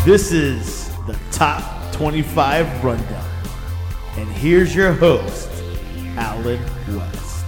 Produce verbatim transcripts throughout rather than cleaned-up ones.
This is the Top twenty-five Rundown. And here's your host, Alan West.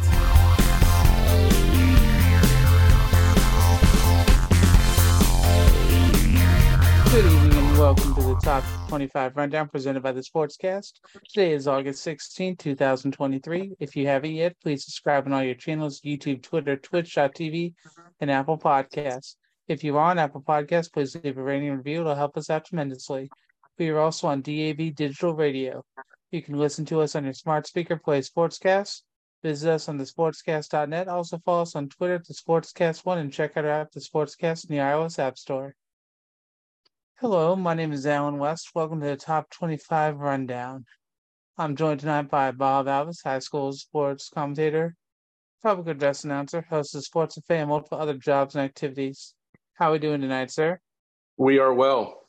Good evening and welcome to the Top twenty-five Rundown presented by the Sportscast. Today is August sixteenth, twenty twenty-three. If you haven't yet, please subscribe on all your channels, YouTube, Twitter, Twitch dot T V, and Apple Podcasts. If you are on Apple Podcasts, please leave a rating and review. It'll help us out tremendously. We are also on D A B Digital Radio. You can listen to us on your smart speaker, play Sportscast. Visit us on the sportscast dot net. Also follow us on Twitter at the Sportscast one and check out our app, the Sportscast, in the iOS App Store. Hello, my name is Alan West. Welcome to the Top twenty-five Rundown. I'm joined tonight by Bob Alvis, high school sports commentator, public address announcer, host of Sports Buffet, and multiple other jobs and activities. How are we doing tonight, sir? We are well.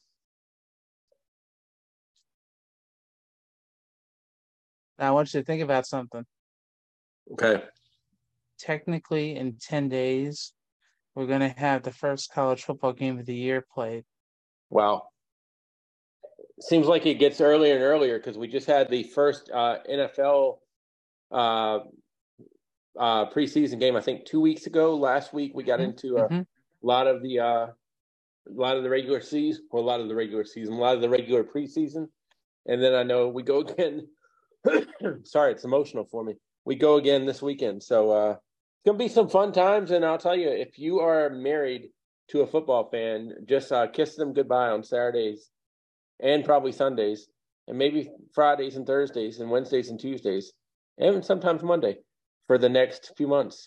Now, I want you to think about something. Okay. Technically, in ten days, we're going to have the first college football game of the year played. Wow. Seems like it gets earlier and earlier because we just had the first uh, N F L uh, uh, preseason game, I think, two weeks ago. Last week, we got mm-hmm. into a mm-hmm. lot of the uh, a lot of the regular season, or a lot of the regular season, a lot of the regular preseason, and then I know we go again. Sorry, it's emotional for me. We go again this weekend, so uh, it's gonna be some fun times. And I'll tell you, if you are married to a football fan, just uh, kiss them goodbye on Saturdays and probably Sundays, and maybe Fridays and Thursdays and Wednesdays and Tuesdays, and sometimes Monday for the next few months.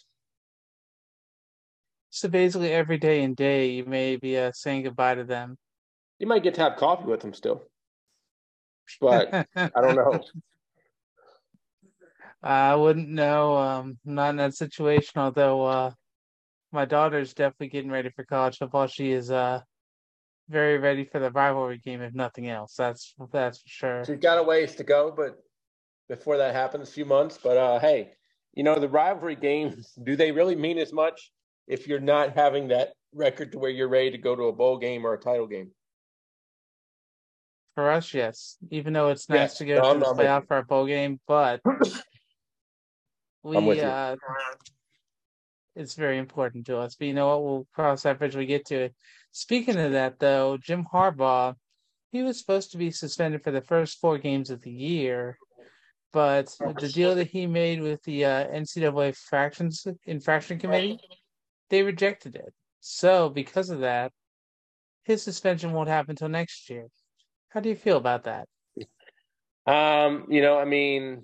So basically, every day and day, you may be uh, saying goodbye to them. You might get to have coffee with them still, but I don't know. I wouldn't know. Um, not in that situation, although uh, my daughter's definitely getting ready for college football. She is uh, very ready for the rivalry game, if nothing else. That's that's for sure. She's got a ways to go, but before that happens, a few months. But uh, hey, you know, the rivalry games, do they really mean as much if you're not having that record to where you're ready to go to a bowl game or a title game? For us, yes. Even though it's nice Yes. to go No, to I'm- the I'm with playoff you. for a bowl game, but I'm with we you. uh, it's very important to us. But you know what? We'll cross that bridge when we get to it. Speaking of that, though, Jim Harbaugh, he was supposed to be suspended for the first four games of the year, but the deal that he made with the uh, N C double A fractions, infraction committee, they rejected it. So because of that, his suspension won't happen until next year. How do you feel about that? Um, you know, I mean,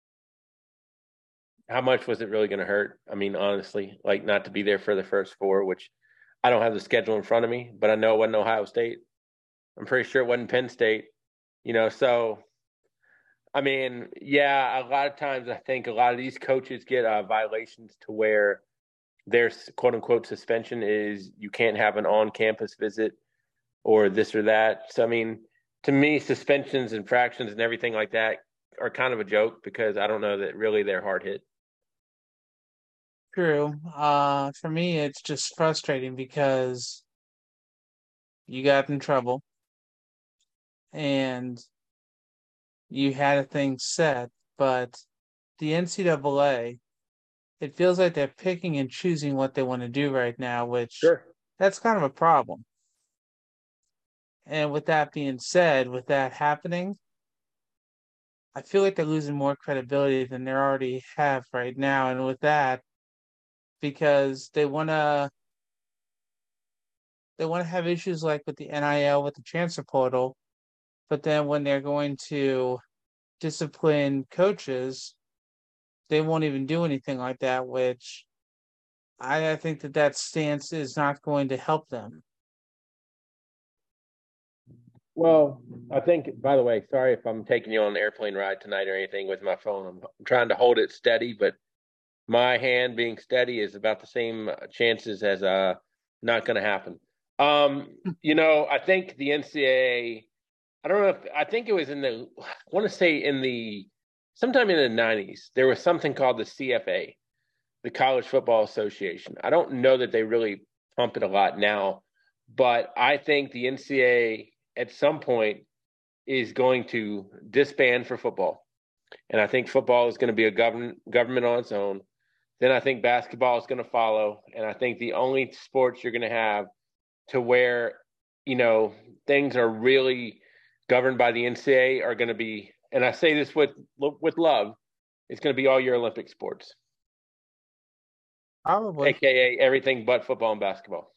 how much was it really going to hurt? I mean, honestly, like not to be there for the first four, which I don't have the schedule in front of me, but I know it wasn't Ohio State. I'm pretty sure it wasn't Penn State, you know, so, I mean, yeah, a lot of times I think a lot of these coaches get uh, violations to where their quote unquote suspension is you can't have an on-campus visit or this or that. So, I mean, to me, suspensions, infractions, and everything like that are kind of a joke because I don't know that really they're hard hit. True. Uh, for me, it's just frustrating because you got in trouble and you had a thing set, but the N C double A, it feels like they're picking and choosing what they want to do right now, which Sure. that's kind of a problem. And with that being said, with that happening, I feel like they're losing more credibility than they already have right now. And with that, because they want to they want to have issues like with the N I L, with the transfer portal, but then when they're going to discipline coaches, they won't even do anything like that, which I, I think that that stance is not going to help them. Well, I think, by the way, sorry if I'm taking you on an airplane ride tonight or anything with my phone. I'm, I'm trying to hold it steady, but my hand being steady is about the same chances as uh not going to happen. Um, you know, I think the N C double A, I don't know if, I think it was in the, I want to say in the, sometime in the nineties, there was something called the C F A, the College Football Association. I don't know that they really pump it a lot now, but I think the N C double A at some point is going to disband for football. And I think football is going to be a government government on its own. Then I think basketball is going to follow. And I think the only sports you're going to have to where, you know, things are really governed by the N C double A are going to be, and I say this with with love, it's going to be all your Olympic sports. Probably. A K A everything but football and basketball.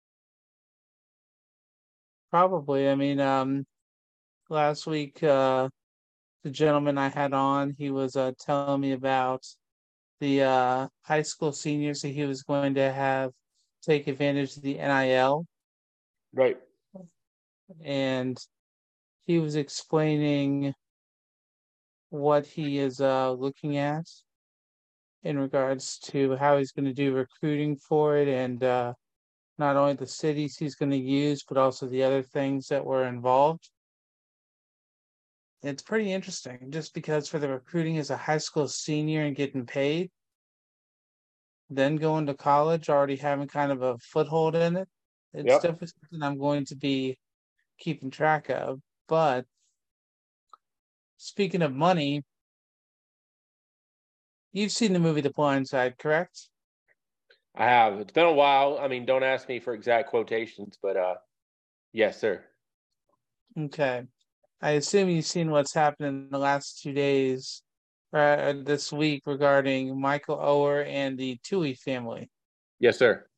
Probably. I mean, um, last week, uh, the gentleman I had on, he was uh, telling me about the uh, high school seniors that he was going to have take advantage of the N I L. Right. And he was explaining what he is uh, looking at in regards to how he's going to do recruiting for it, and uh, not only the cities he's going to use, but also the other things that were involved. It's pretty interesting, just because for the recruiting as a high school senior and getting paid, then going to college, already having kind of a foothold in it, it's Yep. definitely something I'm going to be keeping track of. But speaking of money, you've seen the movie The Blind Side, correct? I have. It's been a while. I mean, don't ask me for exact quotations, but uh, yes, sir. Okay. I assume you've seen what's happened in the last two days, uh, this week, regarding Michael Oher and the Toohey family. Yes, sir.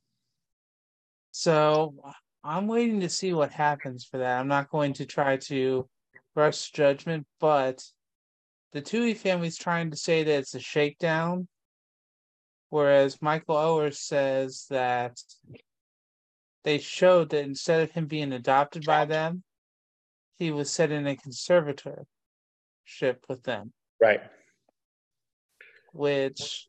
So I'm waiting to see what happens for that. I'm not going to try to rush judgment, but the Toohey family's trying to say that it's a shakedown, whereas Michael Oher says that they showed that instead of him being adopted by them, he was set in a conservatorship with them. Right. Which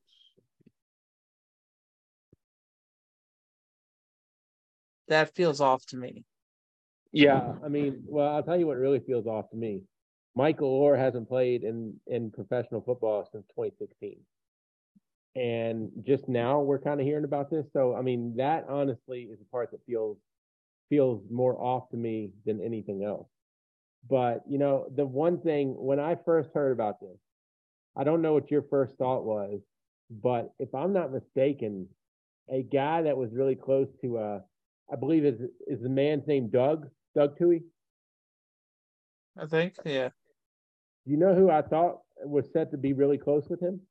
that feels off to me. Yeah, I mean, well, I'll tell you what really feels off to me. Michael Oher hasn't played in, in professional football since twenty sixteen. And just now we're kind of hearing about this. So, I mean, that honestly is the part that feels feels more off to me than anything else. But, you know, the one thing, when I first heard about this, I don't know what your first thought was, but if I'm not mistaken, a guy that was really close to, uh, I believe is is the man's name Doug, Doug Toohey? I think, yeah. You know who I thought was set to be really close with him?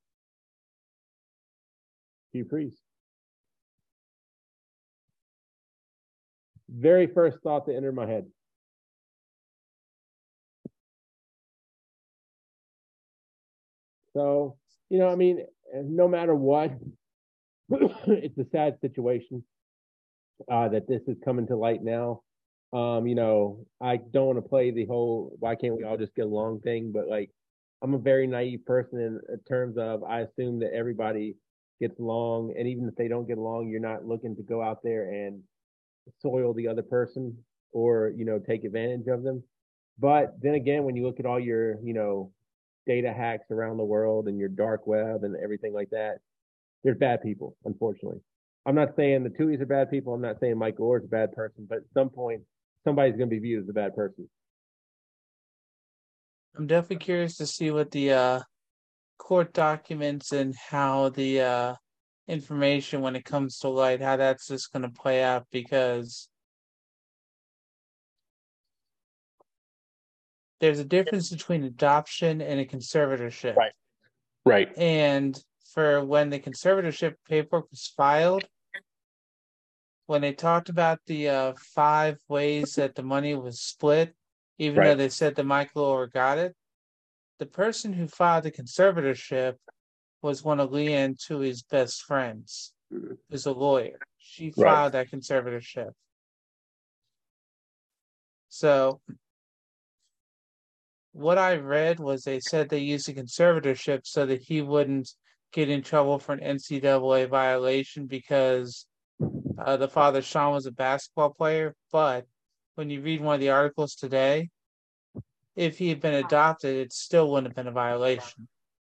Hugh Priest. Very first thought that entered my head. So, you know, I mean, no matter what, it's a sad situation uh, that this is coming to light now. Um, you know, I don't want to play the whole why can't we all just get along thing, but like I'm a very naive person in, in terms of I assume that everybody gets along, and even if they don't get along, you're not looking to go out there and soil the other person or, you know, take advantage of them. But then again, when you look at all your, you know, data hacks around the world and your dark web and everything like that, there's bad people, unfortunately. I'm not saying the Tooheys are bad people. I'm not saying Michael Oher is a bad person, but at some point, somebody's going to be viewed as a bad person. I'm definitely curious to see what the uh, court documents and how the uh, information, when it comes to light, how that's just going to play out, because there's a difference between adoption and a conservatorship. Right. Right. And for when the conservatorship paperwork was filed, when they talked about the uh, five ways that the money was split, even Right. though they said that Michael Oher got it, the person who filed the conservatorship was one of Leanne Toohey's best friends, who's a lawyer. She filed Right. that conservatorship. So what I read was they said they used the conservatorship so that he wouldn't get in trouble for an N C double A violation, because uh, the father, Sean, was a basketball player. But when you read one of the articles today, if he had been adopted, it still wouldn't have been a violation.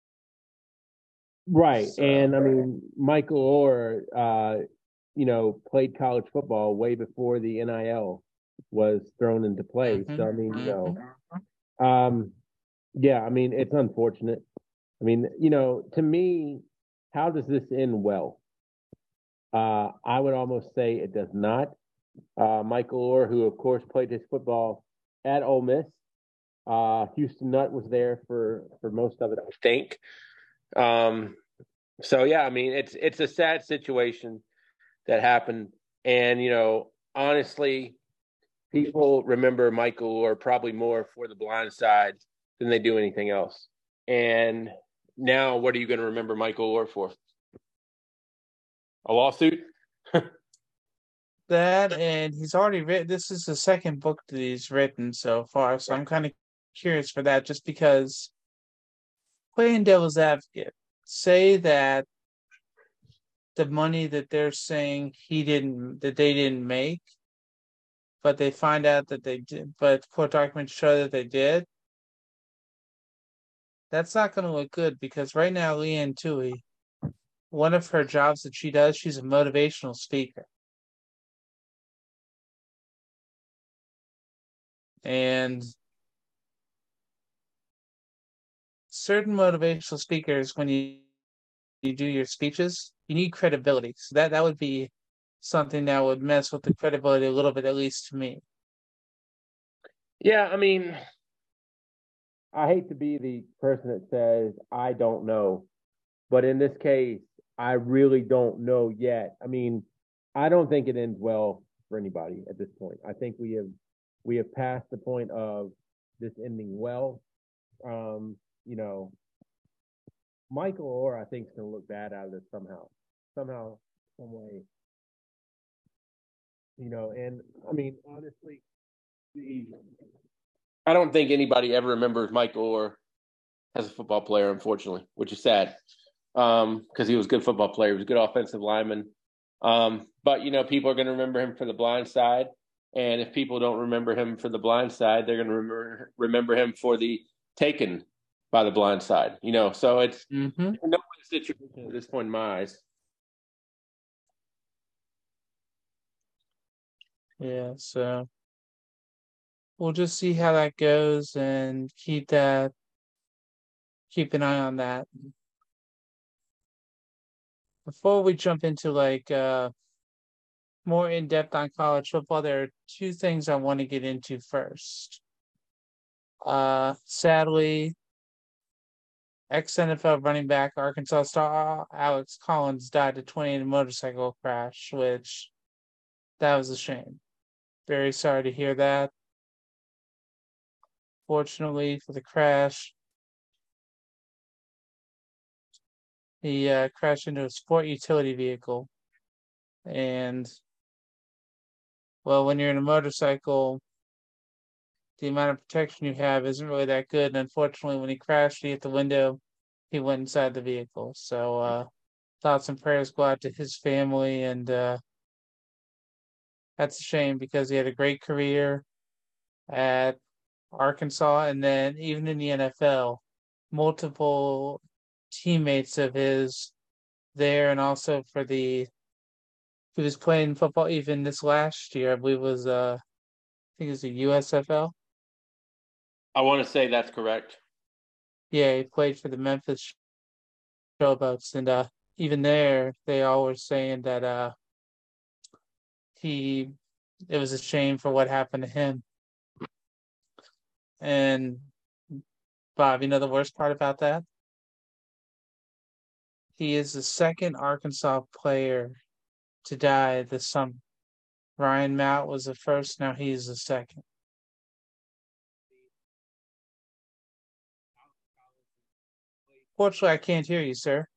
Right. So, and I mean, Michael Oher, uh, you know, played college football way before the N I L was thrown into play. Mm-hmm. So I mean, you Mm-hmm. know, um, yeah, I mean, it's unfortunate. I mean, you know, to me, how does this end well? Uh, I would almost say it does not. Uh, Michael Orr, who of course played his football at Ole Miss, uh, Houston Nutt was there for for most of it, I think. Um, so yeah, I mean, it's it's a sad situation that happened, and you know, honestly, people remember Michael Orr probably more for The Blind Side than they do anything else. And now, what are you going to remember Michael Orr for? A lawsuit? That, and he's already written. This is the second book that he's written so far, so I'm kind of curious for that. Just because, playing devil's advocate, say that the money that they're saying he didn't, that they didn't make, but they find out that they did, but court documents show that they did. That's not going to look good, because right now, Leanne Tui, one of her jobs that she does, she's a motivational speaker. And certain motivational speakers, when you, you do your speeches, you need credibility. So that, that would be something that would mess with the credibility a little bit, at least to me. Yeah, I mean, I hate to be the person that says, I don't know. But in this case, I really don't know yet. I mean, I don't think it ends well for anybody at this point. I think we have we have passed the point of this ending well. Um, you know, Michael Orr, I think, is going to look bad out of this somehow, somehow, some way. You know, and I mean, honestly, the I don't think anybody ever remembers Michael Orr as a football player, unfortunately, which is sad, because um, he was a good football player. He was a good offensive lineman. Um, but, you know, people are going to remember him for The Blind Side. And if people don't remember him for The Blind Side, they're going to remember remember him for the Taken by The Blind Side. You know, so it's mm-hmm. a no-win situation at this point in my eyes. Yeah, so we'll just see how that goes and keep that, keep an eye on that. Before we jump into like uh, more in depth on college football, there are two things I want to get into first. Uh, sadly, ex-N F L running back, Arkansas star Alex Collins died at twenty in a motorcycle crash, which that was a shame. Very sorry to hear that. Fortunately for the crash, he uh, crashed into a sport utility vehicle. And, well, when you're in a motorcycle, the amount of protection you have isn't really that good. And unfortunately, when he crashed, he hit the window, he went inside the vehicle. So uh, thoughts and prayers go out to his family. And uh, that's a shame, because he had a great career at Arkansas, and then even in the N F L, multiple teammates of his there, and also for the, he was playing football even this last year, I believe it was, uh, I think it was the U S F L. I want to say that's correct. Yeah, he played for the Memphis Showboats, and uh, even there, they all were saying that uh, he, it was a shame for what happened to him. And Bob, you know the worst part about that? He is the second Arkansas player to die this summer. Ryan Mount was the first, now he's the second. Fortunately, I can't hear you, sir.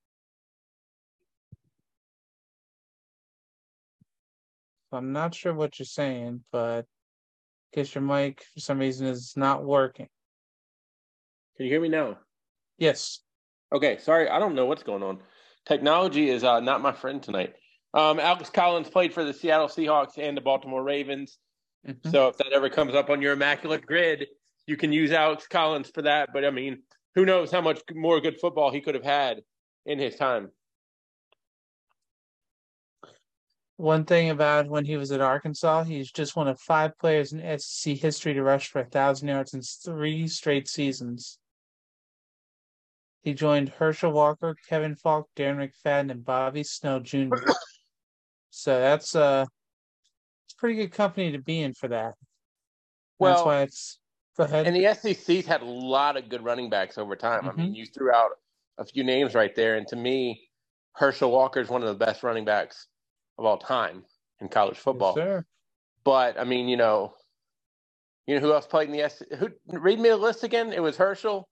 I'm not sure what you're saying, but I guess your mic, for some reason, is not working. Can you hear me now? Yes. Okay, sorry. I don't know what's going on. Technology is uh, not my friend tonight. Um, Alex Collins played for the Seattle Seahawks and the Baltimore Ravens. Mm-hmm. So if that ever comes up on your immaculate grid, you can use Alex Collins for that. But, I mean, who knows how much more good football he could have had in his time. One thing about when he was at Arkansas, he's just one of five players in S E C history to rush for a thousand yards in three straight seasons. He joined Herschel Walker, Kevin Falk, Darren McFadden, and Bobby Snow Junior So that's uh, it's pretty good company to be in for that. Well, that's why it's go ahead. And the S E C's had a lot of good running backs over time. Mm-hmm. I mean, you threw out a few names right there, and to me, Herschel Walker is one of the best running backs of all time in college football. Yes, sir. But I mean, you know, you know who else played in the S E C? Who read me the list again? It was Herschel.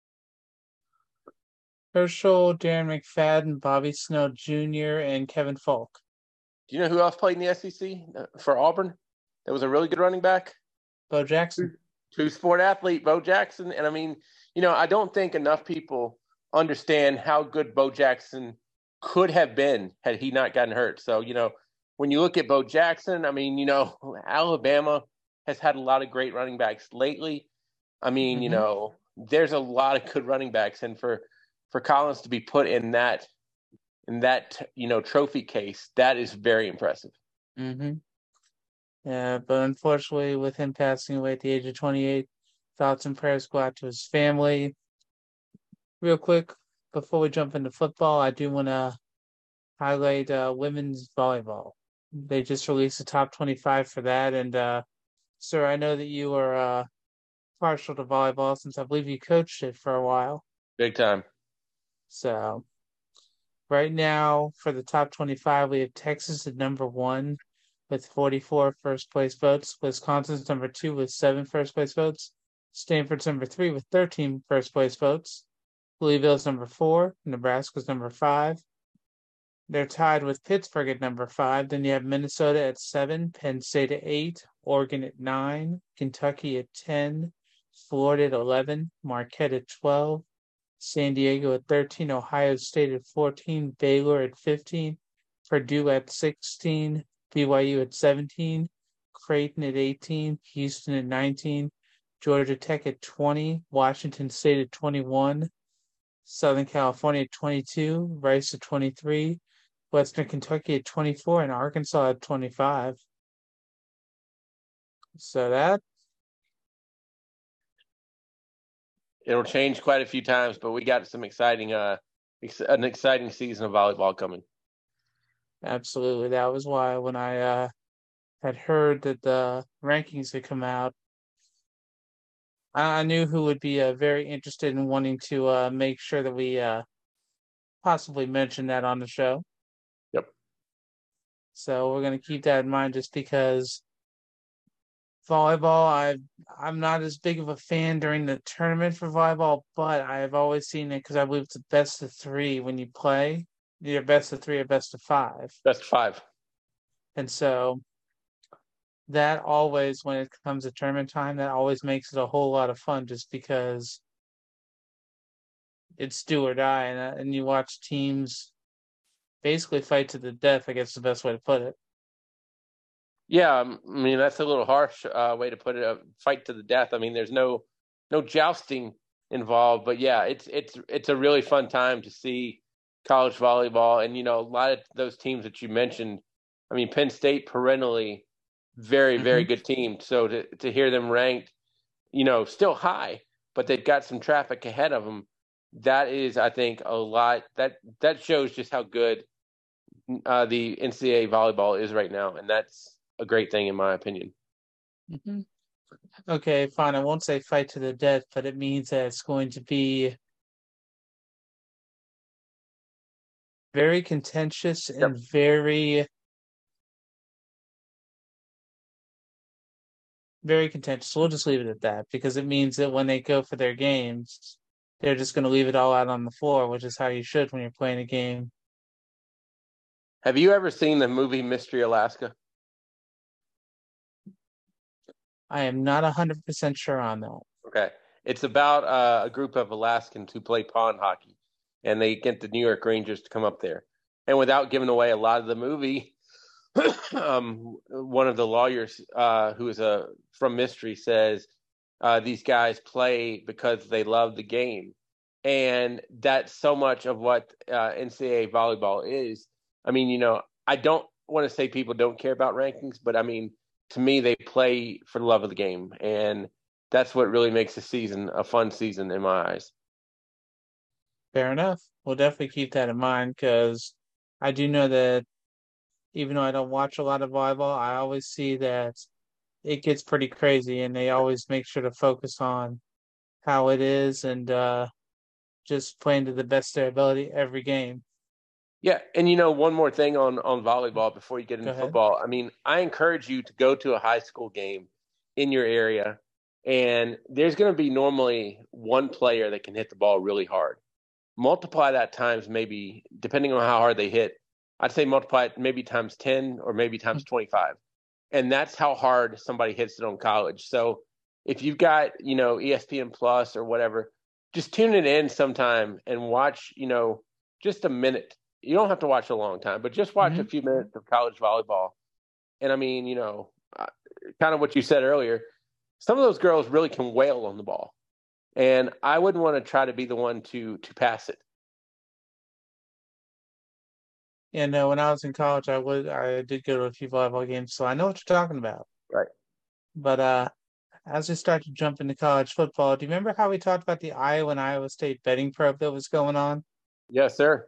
Herschel, Darren McFadden, Bobby Snow Junior, and Kevin Falk. Do you know who else played in the S E C for Auburn? That was a really good running back. Bo Jackson. Two sport athlete, Bo Jackson. And I mean, you know, I don't think enough people understand how good Bo Jackson could have been had he not gotten hurt. So, you know, when you look at Bo Jackson, I mean, you know, Alabama has had a lot of great running backs lately. I mean, mm-hmm. you know, there's a lot of good running backs. And for, for Collins to be put in that, in that, you know, trophy case, that is very impressive. Mm-hmm. Yeah, but unfortunately, with him passing away at the age of twenty-eight, thoughts and prayers go out to his family. Real quick, before we jump into football, I do want to highlight uh, women's volleyball. They just released the top twenty-five for that. And, uh, sir, I know that you are uh, partial to volleyball since I believe you coached it for a while. Big time. So, right now, for the top twenty-five, we have Texas at number one with forty-four first place votes. Wisconsin's number two with seven first place votes. Stanford's number three with thirteen first place votes. Louisville's number four. Nebraska's number five. They're tied with Pittsburgh at number five. Then you have Minnesota at seven, Penn State at eight, Oregon at nine, Kentucky at ten, Florida at eleven, Marquette at twelve, San Diego at thirteen, Ohio State at fourteen, Baylor at fifteen, Purdue at sixteen, B Y U at seventeen, Creighton at eighteen, Houston at nineteen, Georgia Tech at twenty, Washington State at twenty-one, Southern California at twenty-two, Rice at twenty-three, Western Kentucky at twenty-four, and Arkansas at twenty-five. So that it'll change quite a few times, but we got some exciting, uh, ex- an exciting season of volleyball coming. Absolutely. That was why when I uh, had heard that the rankings had come out, I, I knew who would be uh, very interested in wanting to uh, make sure that we uh, possibly mention that on the show. Yep. So we're going to keep that in mind just because volleyball, I, I'm not as big of a fan during the tournament for volleyball, but I've always seen it because I believe it's a best of three when you play. Either best of three or best of five. Best of five. And so that always, when it comes to tournament time, that always makes it a whole lot of fun just because it's do or die. And, and you watch teams basically fight to the death, I guess is the best way to put it. Yeah, I mean, that's a little harsh uh, way to put it, a fight to the death. I mean, there's no no jousting involved. But, yeah, it's it's it's a really fun time to see college volleyball. And, you know, a lot of those teams that you mentioned, I mean, Penn State perennially very, mm-hmm. very good team. So to, to hear them ranked, you know, still high, but they've got some traffic ahead of them. That is, I think, a lot. That that shows just how good uh, the N C double A volleyball is right now. And that's a great thing, in my opinion. Mm-hmm. Okay, fine. I won't say fight to the death, but it means that it's going to be very contentious and yep. very, very contentious. We'll just leave it at that because it means that when they go for their games, they're just going to leave it all out on the floor, which is how you should when you're playing a game. Have you ever seen the movie Mystery Alaska? I am not one hundred percent sure on that. Okay. It's about uh, a group of Alaskans who play pond hockey. And they get the New York Rangers to come up there. And without giving away a lot of the movie, um, one of the lawyers uh, who is a, from Mystery says uh, these guys play because they love the game. And that's so much of what uh, N C double A volleyball is. I mean, you know, I don't want to say people don't care about rankings, but I mean, to me, they play for the love of the game. And that's what really makes a season a fun season in my eyes. Fair enough. We'll definitely keep that in mind because I do know that even though I don't watch a lot of volleyball, I always see that it gets pretty crazy, and they always make sure to focus on how it is and uh, just playing to the best of their ability every game. Yeah, and you know, one more thing on, on volleyball before you get into football. I mean, I encourage you to go to a high school game in your area, and there's going to be normally one player that can hit the ball really hard. Multiply that times maybe, depending on how hard they hit, I'd say multiply it maybe times ten or maybe times twenty-five. And that's how hard somebody hits it on college. So if you've got, you know, E S P N Plus or whatever, just tune it in sometime and watch, you know, just a minute. You don't have to watch a long time, but just watch mm-hmm. a few minutes of college volleyball. And I mean, you know, kind of what you said earlier, some of those girls really can wail on the ball. And I wouldn't want to try to be the one to to pass it. Yeah, no, when I was in college, I would I did go to a few volleyball games, so I know what you're talking about. Right. But uh, as we start to jump into college football, do you remember how we talked about the Iowa and Iowa State betting probe that was going on? Yes, sir.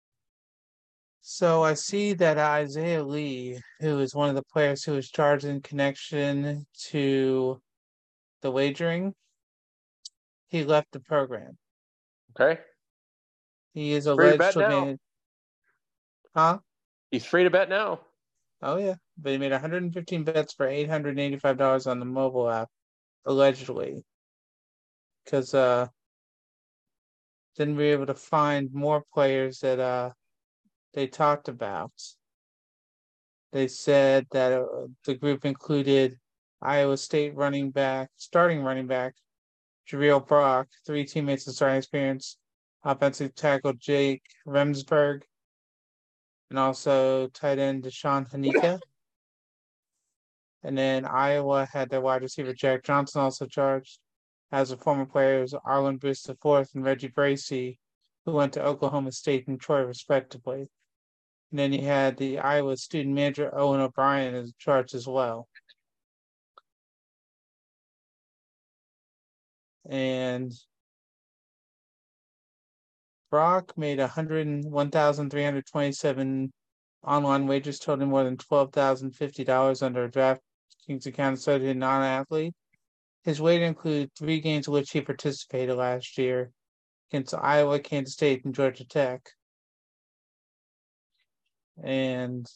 So I see that Isaiah Lee, who is one of the players who was charged in connection to the wagering, he left the program. Okay. He is alleged to have made... Huh? He's free to bet now. Oh, yeah. But he made one hundred fifteen bets for eight hundred eighty-five dollars on the mobile app, allegedly. Because uh, then we were able to find more players that uh, they talked about. They said that uh, the group included Iowa State running back, starting running back, Jabril Brock, three teammates of starting experience, offensive tackle Jake Remsburg, and also tight end Deshaun Hanika. And then Iowa had their wide receiver Jack Johnson also charged. As a former players Arlen Bruce the fourth and Reggie Bracey, who went to Oklahoma State and Troy respectively. And then you had the Iowa student manager Owen O'Brien as charged as well. And Brock made one hundred one thousand three hundred twenty-seven online wagers totaling more than twelve thousand fifty dollars under a DraftKings account associated to a non-athlete. His wager included three games in which he participated last year against Iowa, Kansas State, and Georgia Tech. And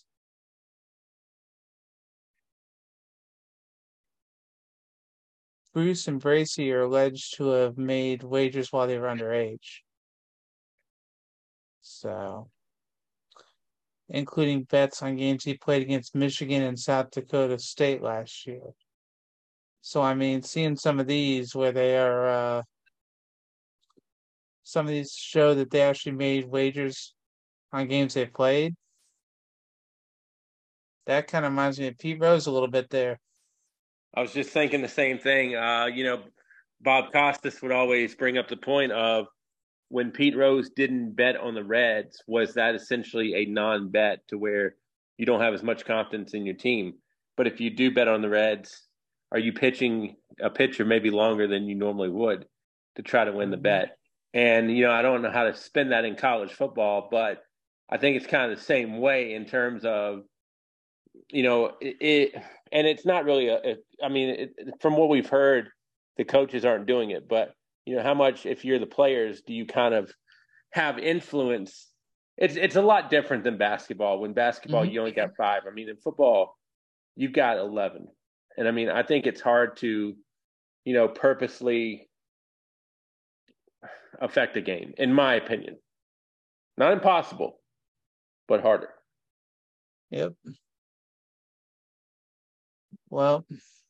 Bruce and Bracey are alleged to have made wagers while they were underage. So, including bets on games he played against Michigan and South Dakota State last year. So, I mean, seeing some of these where they are, uh, some of these show that they actually made wagers on games they played. That kind of reminds me of Pete Rose a little bit there. I was just thinking the same thing. Uh, you know, Bob Costas would always bring up the point of when Pete Rose didn't bet on the Reds, was that essentially a non-bet to where you don't have as much confidence in your team? But if you do bet on the Reds, are you pitching a pitcher maybe longer than you normally would to try to win the bet? And, you know, I don't know how to spin that in college football, but I think it's kind of the same way in terms of, you know, it, it and it's not really a, it, I mean, it, from what we've heard, the coaches aren't doing it, but, you know, how much, if you're the players, do you kind of have influence? It's it's a lot different than basketball. When basketball, mm-hmm. you only got five. I mean, in football, you've got eleven. And I mean, I think it's hard to, you know, purposely affect a game, in my opinion. Not impossible, but harder. Yep. Well,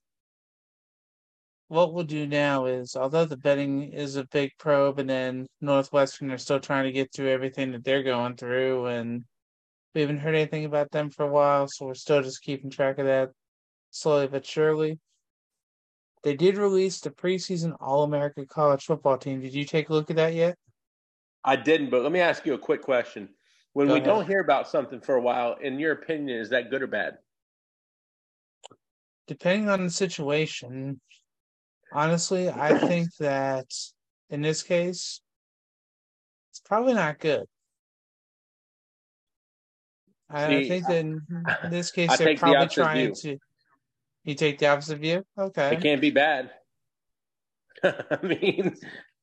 what we'll do now is, although the betting is a big probe, and then Northwestern are still trying to get through everything that they're going through, and we haven't heard anything about them for a while, so we're still just keeping track of that slowly but surely. They did release the preseason All-America college football team. Did you take a look at that yet? I didn't, but let me ask you a quick question. When Go we ahead. don't hear about something for a while, in your opinion, is that good or bad? Depending on the situation, honestly, I think that in this case, it's probably not good. I I See, think that in this I case, they're take the probably opposite trying view. to. You take the opposite view? Okay. It can't be bad. I mean,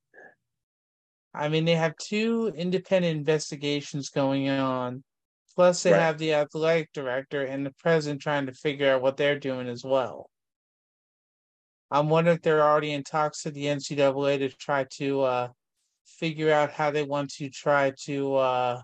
I mean, they have two independent investigations going on. Plus, they right. have the athletic director and the president trying to figure out what they're doing as well. I'm wondering if they're already in talks with the N C double A to try to uh, figure out how they want to try to uh,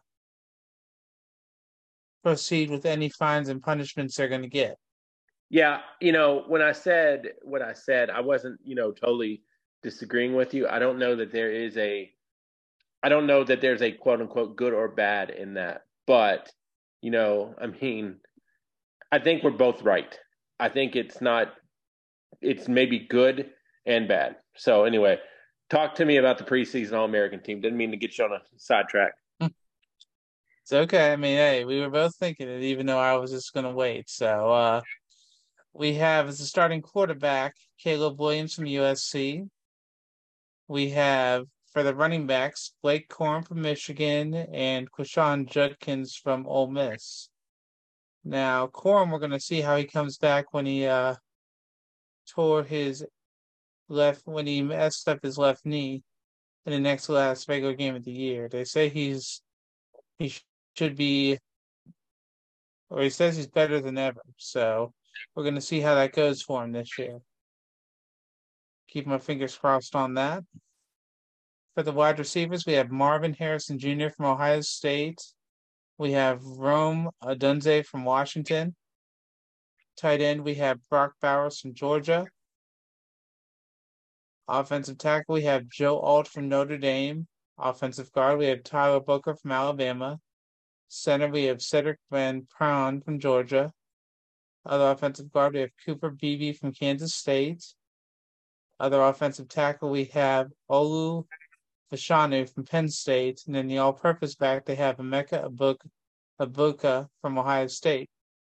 proceed with any fines and punishments they're going to get. Yeah, you know, when I said what I said, I wasn't, you know, totally disagreeing with you. I don't know that there is a, I don't know that there's a quote unquote good or bad in that. But, you know, I mean, I think we're both right. I think it's not, it's maybe good and bad. So anyway, talk to me about the preseason All American team. Didn't mean to get you on a sidetrack. It's okay. I mean, hey, we were both thinking it, even though I was just going to wait. So, uh, we have as a starting quarterback, Caleb Williams from U S C. We have for the running backs, Blake Corum from Michigan and Quashon Judkins from Ole Miss. Now, Corum, we're going to see how he comes back when he uh, tore his left, when he messed up his left knee in the next to last regular game of the year. They say he's he sh- should be, or he says he's better than ever. So we're going to see how that goes for him this year. Keep my fingers crossed on that. For the wide receivers, we have Marvin Harrison Junior from Ohio State. We have Rome Odunze from Washington. Tight end, we have Brock Bowers from Georgia. Offensive tackle, we have Joe Alt from Notre Dame. Offensive guard, we have Tyler Booker from Alabama. Center, we have Cedric Van Pran from Georgia. Other offensive guard, we have Cooper Beebe from Kansas State. Other offensive tackle, we have Olu Fashanu from Penn State. And then the all-purpose back, they have Emeka Abuka from Ohio State.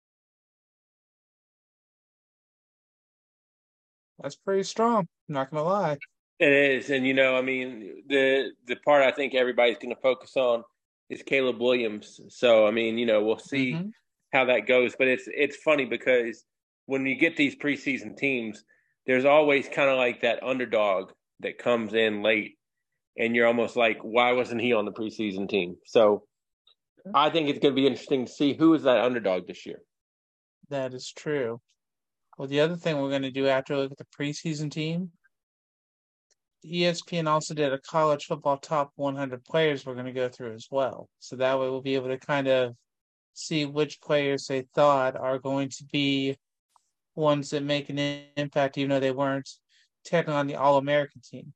That's pretty strong. I'm not going to lie. It is. And, you know, I mean, the the part I think everybody's going to focus on is Caleb Williams. So, I mean, you know, we'll see mm-hmm. how that goes. But it's it's funny because when you get these preseason teams, there's always kind of like that underdog that comes in late. And you're almost like, why wasn't he on the preseason team? So I think it's going to be interesting to see who is that underdog this year. That is true. Well, the other thing we're going to do after we look at the preseason team, E S P N also did a college football top one hundred players we're going to go through as well. So that way we'll be able to kind of see which players they thought are going to be ones that make an impact, even though they weren't technically on the All-American team.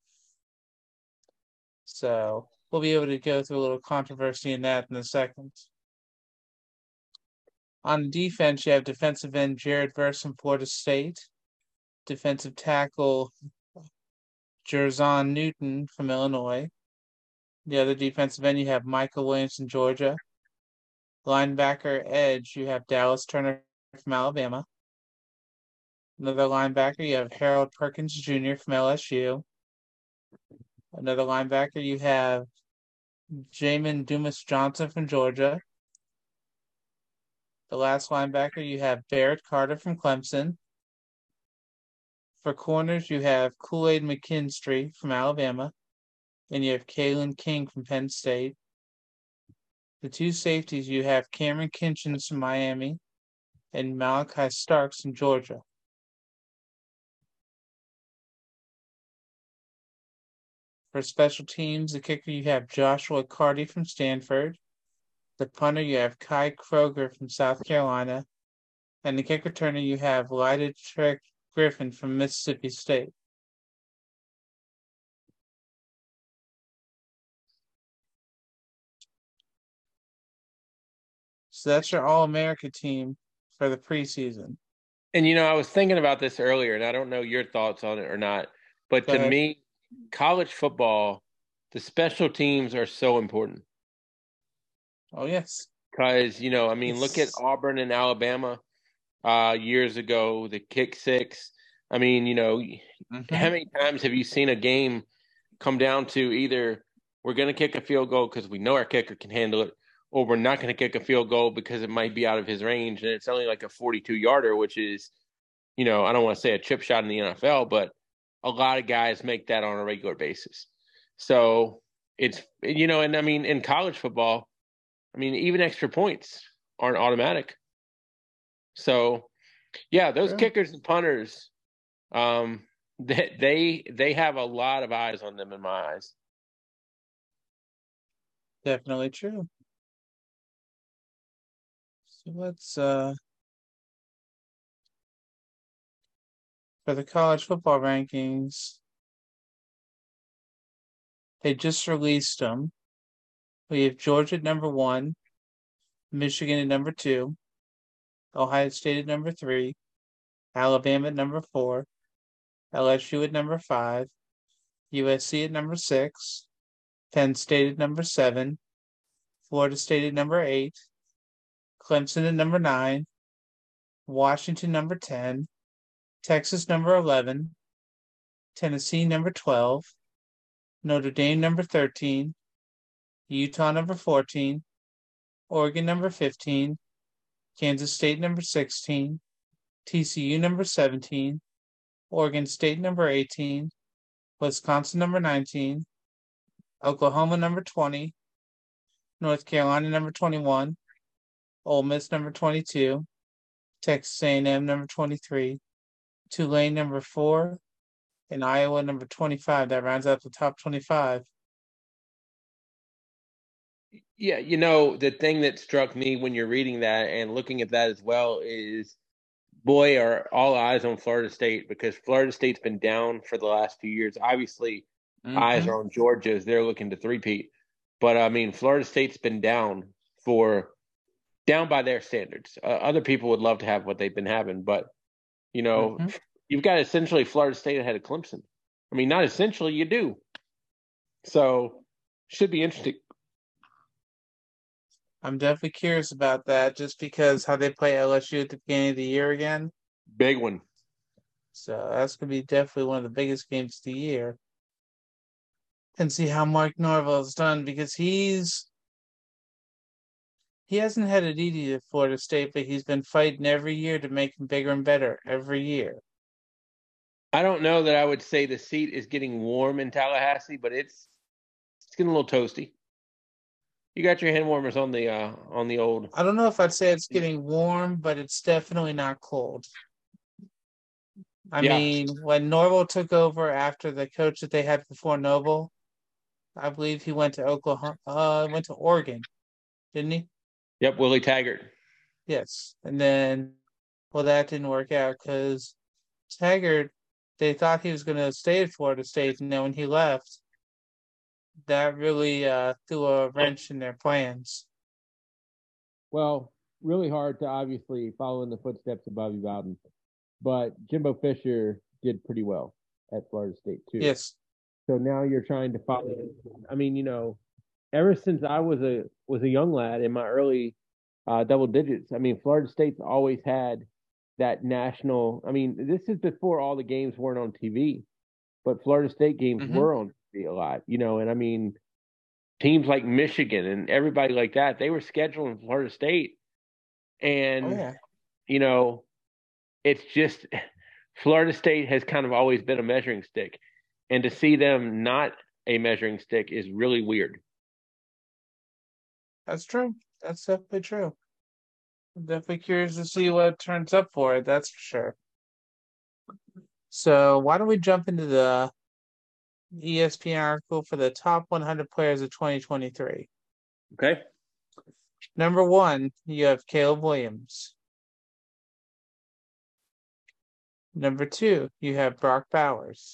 So we'll be able to go through a little controversy in that in a second. On defense, you have defensive end Jared Verse from Florida State, defensive tackle Jerzon Newton from Illinois. The other defensive end, you have Michael Williams from Georgia. Linebacker edge, you have Dallas Turner from Alabama. Another linebacker, you have Harold Perkins Junior from L S U. Another linebacker, you have Jamin Dumas Johnson from Georgia. The last linebacker, you have Barrett Carter from Clemson. For corners, you have Kool-Aid McKinstry from Alabama. And you have Kalen King from Penn State. The two safeties, you have Cameron Kinchens from Miami and Malachi Starks from Georgia. For special teams, the kicker, you have Joshua Carty from Stanford. The punter, you have Kai Kroger from South Carolina. And the kick returner, you have Lyda Trek Griffin from Mississippi State. So that's your All-America team for the preseason. And, you know, I was thinking about this earlier, and I don't know your thoughts on it or not. But Go to ahead. me, college football, the special teams are so important. Oh, yes. Because, you know, I mean, look at Auburn and Alabama uh, years ago, the kick six. I mean, you know, mm-hmm. how many times have you seen a game come down to either we're going to kick a field goal because we know our kicker can handle it, or we're not going to kick a field goal because it might be out of his range, and it's only like a forty-two yarder, which is, you know, I don't want to say a chip shot in the N F L, but a lot of guys make that on a regular basis. So it's, you know, and I mean, in college football, I mean, even extra points aren't automatic. So, yeah, those yeah. kickers and punters, um, they, they they have a lot of eyes on them in my eyes. Definitely true. So let's uh for the college football rankings, they just released them. We have Georgia at number one, Michigan at number two, Ohio State at number three, Alabama at number four, L S U at number five, U S C at number six, Penn State at number seven, Florida State at number eight, Clemson at number nine, Washington number ten, Texas number eleven, Tennessee number twelve, Notre Dame number thirteen, Utah number fourteen, Oregon number fifteen, Kansas State number sixteen, T C U number seventeen, Oregon State number eighteen, Wisconsin number nineteen, Oklahoma number twenty, North Carolina number twenty-one, Ole Miss number twenty-two, Texas A and M number twenty-three, Tulane number four, and Iowa number twenty-five. That rounds out the top twenty-five. Yeah, you know, the thing that struck me when you're reading that and looking at that as well is, boy, are all eyes on Florida State, because Florida State's been down for the last few years. Obviously, mm-hmm. eyes are on Georgia as they're looking to three-peat. But, I mean, Florida State's been down for – down by their standards. Uh, other people would love to have what they've been having. But, you know, mm-hmm. you've got essentially Florida State ahead of Clemson. I mean, not essentially, you do. So, should be interesting. I'm definitely curious about that, just because how they play L S U at the beginning of the year again. Big one. So that's going to be definitely one of the biggest games of the year. And see how Mark Norvell's done, because he's he hasn't had it easy at Florida State, but he's been fighting every year to make him bigger and better every year. I don't know that I would say the seat is getting warm in Tallahassee, but it's it's getting a little toasty. You got your hand warmers on the uh, on the old. I don't know if I'd say it's getting warm, but it's definitely not cold. I yeah. mean, when Norvell took over after the coach that they had before Noble, I believe he went to Oklahoma, uh, went to Oregon, didn't he? Yep, Willie Taggart. Yes, and then, well, that didn't work out because Taggart, they thought he was going to stay at Florida State, and then when he left, that really uh, threw a wrench in their plans. Well, really hard to obviously follow in the footsteps of Bobby Bowden, but Jimbo Fisher did pretty well at Florida State too. Yes. So now you're trying to follow. I mean, you know, ever since I was a was a young lad in my early uh, double digits, I mean, Florida State's always had that national. I mean, this is before all the games weren't on T V, but Florida State games mm-hmm. were on T V a lot, you know. And I mean, teams like Michigan and everybody like that, they were scheduling Florida State, and oh, yeah. you know, it's just Florida State has kind of always been a measuring stick. And to see them not a measuring stick is really weird. That's true. That's definitely true. I'm definitely curious to see what turns up for it. That's for sure. So why don't we jump into the E S P N article for the top one hundred players of twenty twenty-three. Okay. Number one, you have Caleb Williams. Number two, you have Brock Bowers.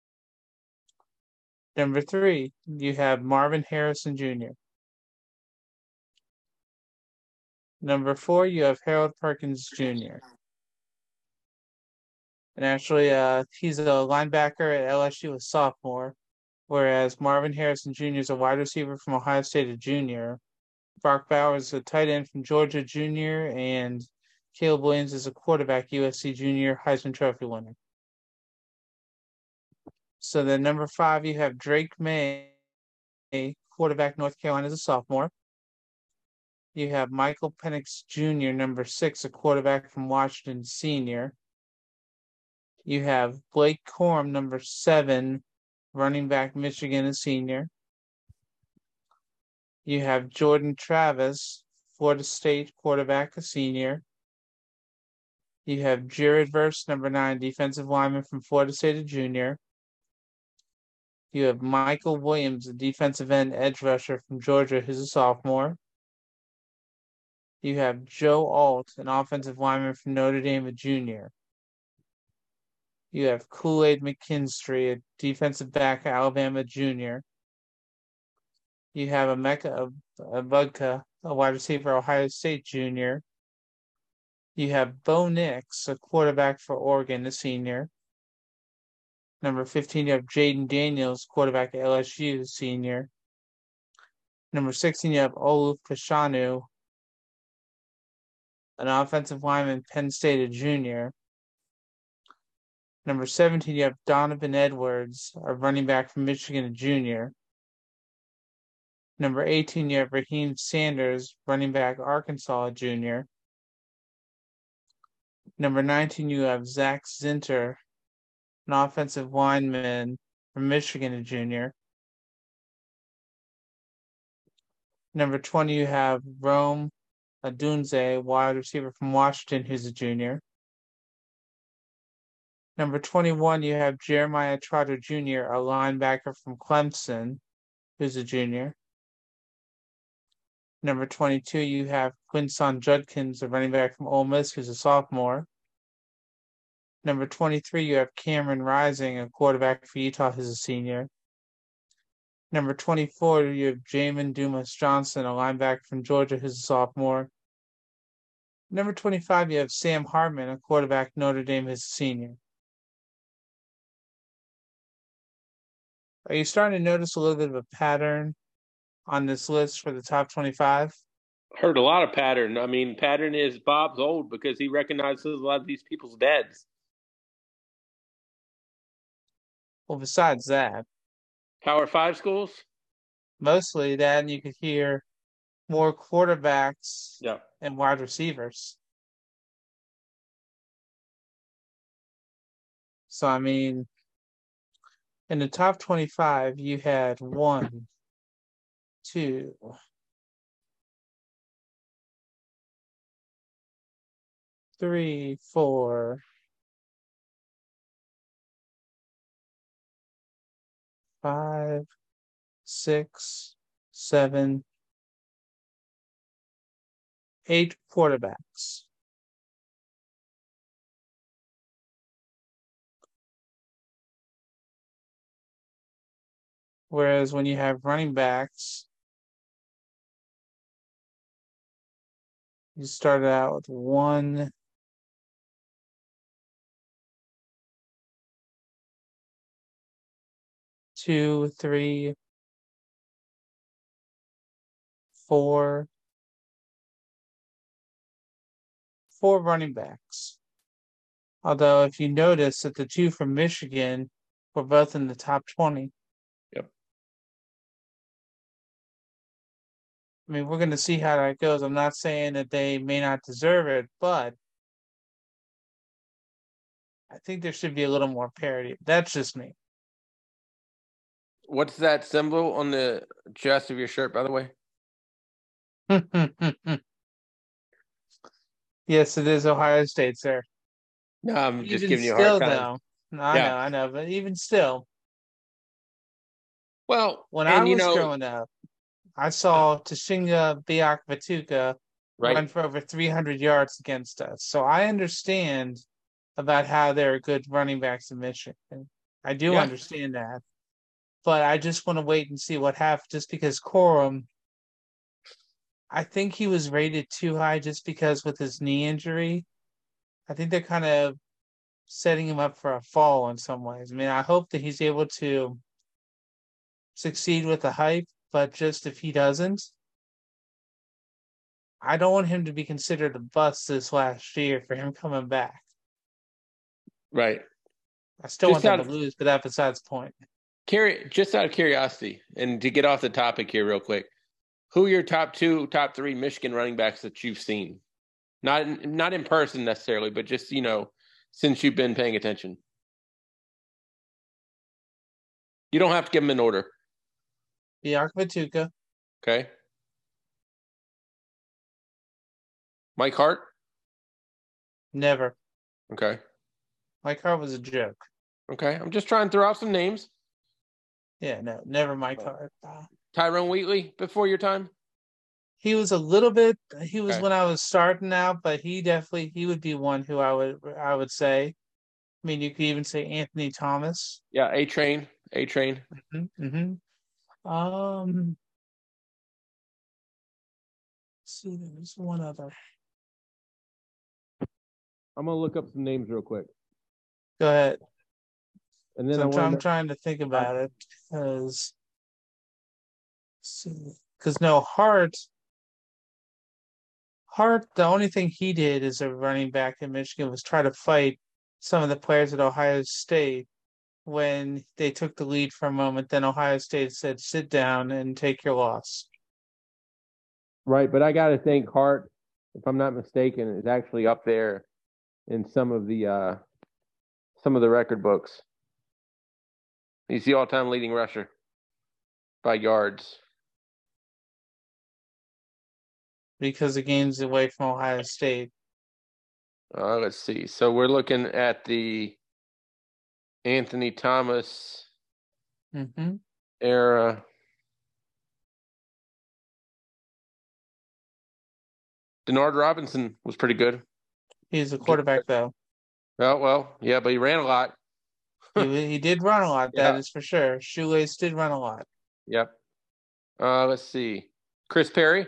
Number three, you have Marvin Harrison Junior Number four, you have Harold Perkins Junior And actually, uh, he's a linebacker at L S U, a sophomore, whereas Marvin Harrison Junior is a wide receiver from Ohio State, a junior. Brock Bowers, a tight end from Georgia Junior, and Caleb Williams is a quarterback, U S C Junior, Heisman Trophy winner. So then number five, you have Drake May, quarterback, North Carolina, as a sophomore. You have Michael Penix Junior, number six, a quarterback from Washington, senior. You have Blake Corum, number seven, running back, Michigan, a senior. You have Jordan Travis, Florida State quarterback, a senior. You have Jared Verse, number nine, defensive lineman from Florida State, a junior. You have Michael Williams, a defensive end edge rusher from Georgia, who's a sophomore. You have Joe Alt, an offensive lineman from Notre Dame, a junior. You have Kool-Aid McKinstry, a defensive back, Alabama, junior. You have Emeka Egbuka, a wide receiver, Ohio State, junior. You have Bo Nix, a quarterback for Oregon, a senior. Number fifteen, you have Jaden Daniels, quarterback at L S U, senior. Number sixteen, you have Olu Fashanu, an offensive lineman, Penn State, a junior. Number seventeen, you have Donovan Edwards, a running back from Michigan, a junior. Number eighteen, you have Raheem Sanders, running back, Arkansas, a junior. Number nineteen, you have Zach Zinter, an offensive lineman from Michigan, a junior. Number twenty, you have Rome Adunze, wide receiver from Washington, who's a junior. Number twenty-one, you have Jeremiah Trotter Junior, a linebacker from Clemson, who's a junior. Number twenty-two, you have Quinson Judkins, a running back from Ole Miss, who's a sophomore. Number twenty-three, you have Cameron Rising, a quarterback for Utah, who's a senior. Number twenty-four, you have Jamin Dumas Johnson, a linebacker from Georgia, who's a sophomore. Number twenty-five, you have Sam Hartman, a quarterback, Notre Dame, who's a senior. Are you starting to notice a little bit of a pattern on this list for the top twenty-five? Heard a lot of pattern. I mean, pattern is Bob's old because he recognizes a lot of these people's dads. Well, besides that, Power Five schools? Mostly that, and you could hear more quarterbacks yeah. and wide receivers. So, I mean, in the top twenty-five, you had one, two, three, four, five, six, seven, eight quarterbacks. Whereas when you have running backs, you started out with one, two, three, four, four running backs. Although if you notice that the two from Michigan were both in the top twenty. Yep. I mean, we're going to see how that goes. I'm not saying that they may not deserve it, but I think there should be a little more parity. That's just me. What's that symbol on the chest of your shirt, by the way? Yes, it is Ohio State, sir. No, I'm even just giving you a still, hard time. Though, no, I yeah. know, I know, but even still. Well, when and, I you was know, growing up, I saw Tashinga Biak Vatuka right. run for over three hundred yards against us. So I understand about how there are good running backs in Michigan. I do yeah. understand that. But I just want to wait and see what happens just because Corum, I think he was rated too high just because with his knee injury. I think they're kind of setting him up for a fall in some ways. I mean, I hope that he's able to succeed with the hype, but just if he doesn't, I don't want him to be considered a bust this last year for him coming back. Right. I still Just want them out to of- lose, but that's besides the point. Curi- just out of curiosity, and to get off the topic here real quick, who are your top two, top three Michigan running backs that you've seen? Not in, not in person necessarily, but just, you know, since you've been paying attention. You don't have to give them in order. Bianca Vatuka. Okay. Mike Hart? Never. Okay. Mike Hart was a joke. Okay. I'm just trying to throw out some names. Yeah, no, never Mike Hart. Uh, Tyrone Wheatley, before your time? he was a little bit. He was Okay. when I was starting out, but he definitely he would be one who I would I would say. I mean, you could even say Anthony Thomas. Yeah, A Train. A Train. Mm-hmm. mm-hmm. Um, let's see, there's one other. I'm gonna look up some names real quick, Go ahead. and then So I I'm, try- I'm want to. trying to think about it because, because no Hart. Hart, the only thing he did as a running back in Michigan was try to fight some of the players at Ohio State when they took the lead for a moment. Then Ohio State said, "Sit down and take your loss." Right, but I got to think Hart, if I'm not mistaken, is actually up there in some of the uh, some of the record books. He's the all-time leading rusher by yards. Because the game's away from Ohio State. Uh, let's see. So we're looking at the Anthony Thomas Mm-hmm. era. Denard Robinson was pretty good. He's a quarterback, though. Oh, well, yeah, but he ran a lot. he, he did run a lot, that Yeah. is for sure. Shoelace did run a lot. Yep. Uh, let's see. Chris Perry.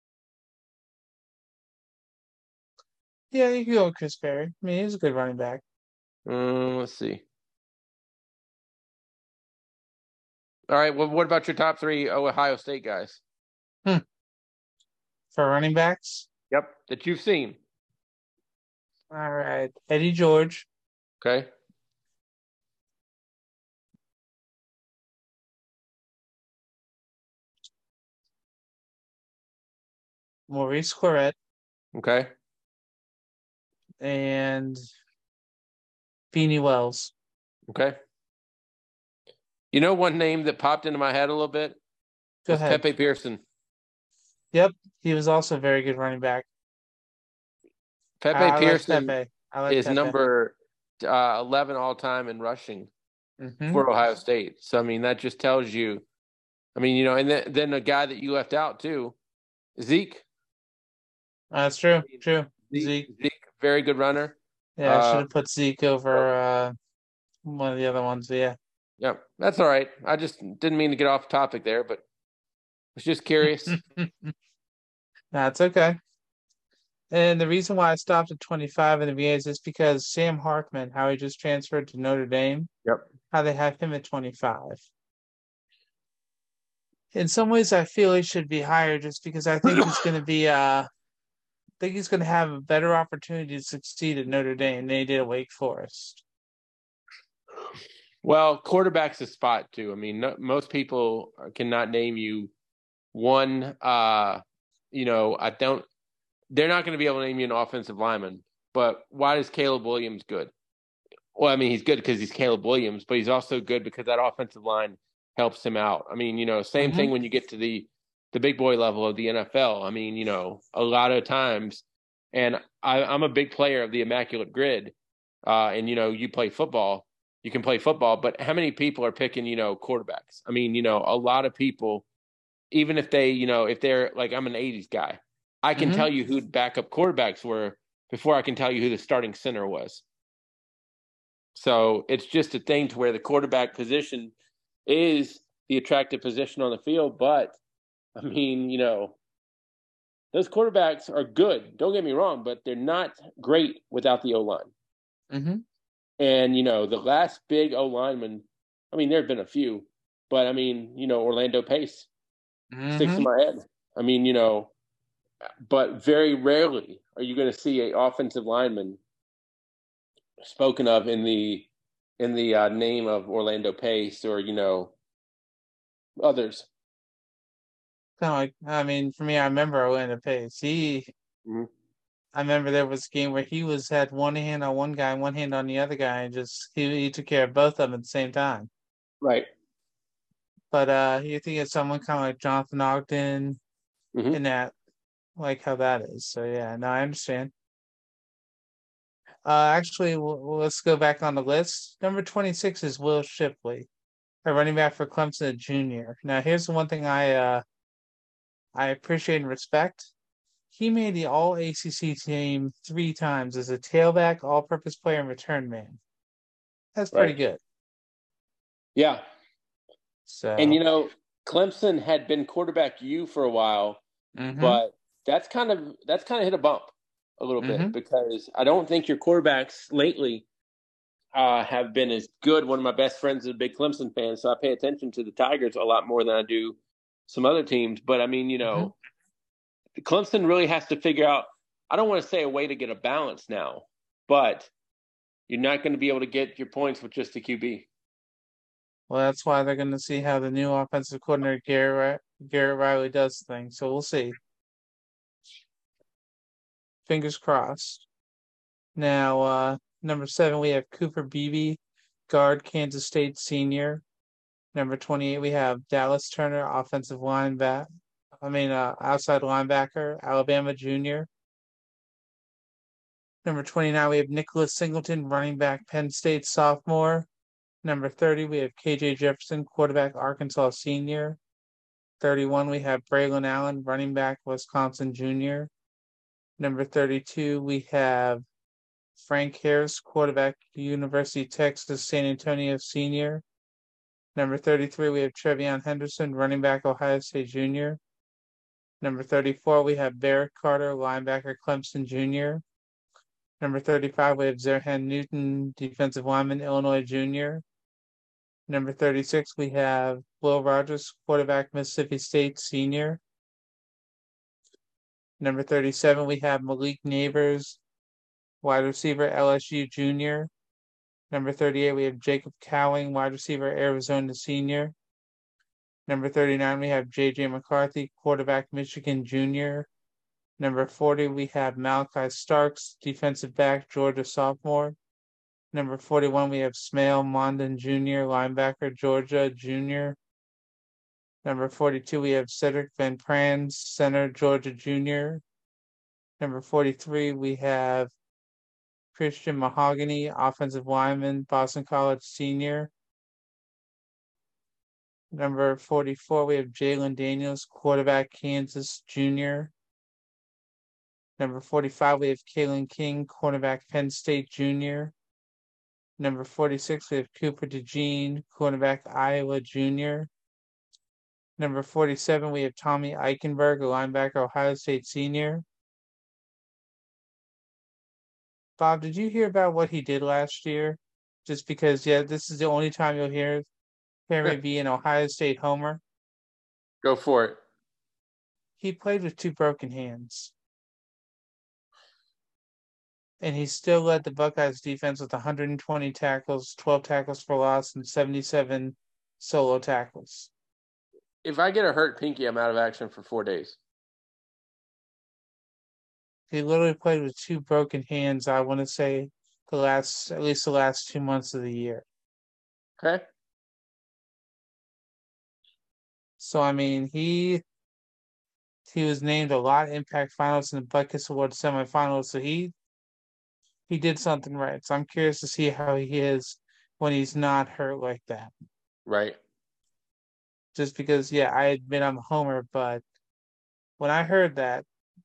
Yeah, you can go with Chris Perry. I mean, he's a good running back. Um, let's see. All right. Well, what about your top three Ohio State guys? For running backs, Yep. That you've seen. all right. Eddie George, Okay. Maurice Claret, Okay. and Beanie Wells. Okay. You know one name that popped into my head a little bit? Go was ahead. Pepe Pearson. Yep, he was also a very good running back. Pepe I, I Pearson like Pepe. I like is Pepe. number uh, eleven all time in rushing Mhm. for Ohio State. So, I mean, that just tells you, I mean, you know, and then, then a guy that you left out too, Zeke. That's true. True. Zeke, Zeke. Zeke very good runner. Yeah, I Uh, should have put Zeke over uh, one of the other ones. Yeah. Yep, that's all right. I just didn't mean to get off topic there, but was just curious. That's okay. And the reason why I stopped at twenty-five in the V As is because Sam Hartman, how he just transferred to Notre Dame, Yep. how they have him at twenty-five. In some ways, I feel he should be higher just because I think he's going to be, uh, I think he's going to have a better opportunity to succeed at Notre Dame than he did at Wake Forest. Well, quarterback's a spot too. I mean, no, most people cannot name you one. Uh, you know, I don't. They're not going to be able to name you an offensive lineman. But why is Caleb Williams good? Well, I mean, he's good because he's Caleb Williams, but he's also good because that offensive line helps him out. I mean, you know, same Mhm. thing when you get to the the big boy level of the N F L. I mean, you know, a lot of times, and I, I'm a big player of the Immaculate Grid, uh, and you know, you play football. You can play football, but how many people are picking, you know, quarterbacks? I mean, you know, a lot of people, even if they, you know, if they're like, I'm an eighties guy, I can Mhm. tell you who backup quarterbacks were before I can tell you who the starting center was. So it's just a thing to where the quarterback position is the attractive position on the field. But, I mean, you know, those quarterbacks are good. Don't get me wrong, but they're not great without the O-line. Mm-hmm. And, you know, the last big O-lineman, I mean, there have been a few, but, I mean, you know, Orlando Pace sticks in my head. I mean, you know, but very rarely are you going to see a offensive lineman spoken of in the in the uh, name of Orlando Pace or, you know, others. Kind of like, I mean, for me, I remember Orlando Pace. He, mm-hmm. I remember there was a game where he was had one hand on one guy, one hand on the other guy, and just he, he took care of both of them at the same time. Right. But uh, you think of someone kind of like Jonathan Ogden, mm-hmm. and that, like how that is. So yeah, no, I understand. Uh, actually, we'll, let's go back on the list. Number twenty-six is Will Shipley, a running back for Clemson, a junior. Now, here's the one thing I uh, I appreciate and respect. He made the All A C C team three times as a tailback, all-purpose player, and return man. That's pretty right. good. Yeah. So, and you know, Clemson had been quarterback U for a while, mm-hmm. but that's kind of that's kind of hit a bump a little mm-hmm. bit because I don't think your quarterbacks lately uh, have been as good. One of my best friends is a big Clemson fan, so I pay attention to the Tigers a lot more than I do some other teams. But I mean, you know, mm-hmm. Clemson really has to figure out. I don't want to say a way to get a balance now, but you're not going to be able to get your points with just a Q B. Well, that's why they're going to see how the new offensive coordinator, Garrett, Garrett Riley, does things. So we'll see. Fingers crossed. Now, uh, number seven, we have Cooper Beebe, guard, Kansas State senior. Number twenty-eight, we have Dallas Turner, offensive linebacker. I mean, uh, outside linebacker, Alabama junior. Number twenty-nine, we have Nicholas Singleton, running back, Penn State sophomore. Number thirty, we have K J Jefferson, quarterback, Arkansas senior. thirty-one, we have Braylon Allen, running back, Wisconsin junior. Number thirty-two, we have Frank Harris, quarterback, University of Texas, San Antonio senior. Number thirty-three, we have Trevion Henderson, running back, Ohio State junior. Number thirty-four, we have Barrett Carter, linebacker, Clemson junior. Number thirty-five, we have Zerhan Newton, defensive lineman, Illinois junior. Number thirty-six, we have Will Rogers, quarterback, Mississippi State senior. Number thirty-seven, we have Malik Neighbors, wide receiver, L S U junior. Number thirty-eight, we have Jacob Cowing, wide receiver, Arizona senior. Number thirty-nine, we have J J McCarthy, quarterback, Michigan junior. Number forty, we have Malachi Starks, defensive back, Georgia sophomore. Number forty-one, we have Smail Mondon Junior, linebacker, Georgia junior. Number forty-two, we have Cedric Van Prans, center, Georgia junior. Number forty-three, we have Christian Mahogany, offensive lineman, Boston College senior. Number forty-four, we have Jalen Daniels, quarterback, Kansas junior. Number forty-five, we have Kalen King, cornerback, Penn State junior. Number forty-six, we have Cooper DeJean, cornerback, Iowa junior. Number forty-seven, we have Tommy Eichenberg, a linebacker, Ohio State senior. Bob, did you hear about what he did last year? Just because, yeah, this is the only time you'll hear hear me be an Ohio State homer. Go for it. He played with two broken hands. And he still led the Buckeyes defense with one hundred twenty tackles, twelve tackles for loss, and seventy-seven solo tackles. If I get a hurt pinky, I'm out of action for four days. He literally played with two broken hands, I want to say, the last, at least the last two months of the year. Okay. So, I mean, he he was named a lot impact finalist in the Butkus Award semifinals, so he he did something right. So I'm curious to see how he is when he's not hurt like that. Right. Just because, yeah, I admit I'm a homer, but when I heard that,